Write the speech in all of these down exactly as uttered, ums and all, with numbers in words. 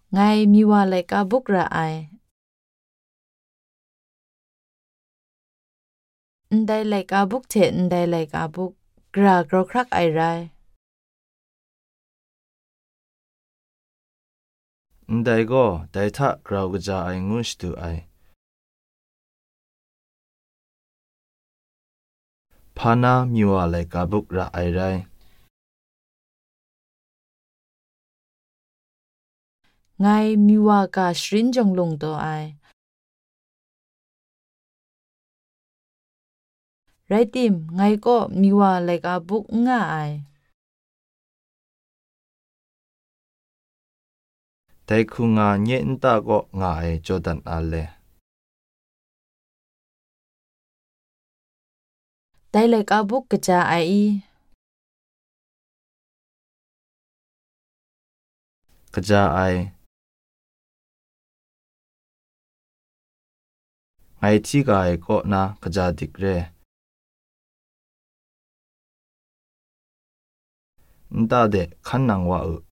Ngai miwa lai ka buk ra ai. Ndai lai ka buk the ndai lai ka buk gra gro krak ai rai. Ndai go dai tha grau gaja ai ngus tu ai. Phana miwa lai ka buk ra ai rai. Ngai miwa ka shrin jong lung to ai. Rai tim ngai ko miwa lai ka buk nga ai. Dai khu nga nye nta go nga ai jodan ale. Dai lai ka buk gaja ai. Gaja ai. Ngai thi ga ai ko na gaja dik re. Nta de khan nang wa u.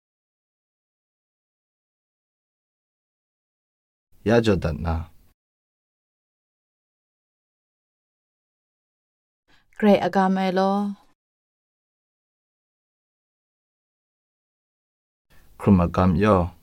Ya jodan na. Gray agam ai lo. Krum agam yo.